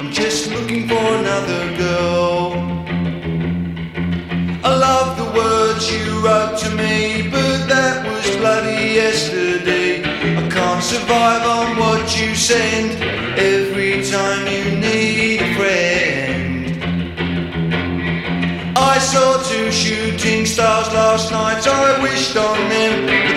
just looking for another girl. I love the words you wrote to me, but that was bloody yesterday. I can't survive on what you send every time you need a friend. I saw 2 shooting stars last night, I wished on them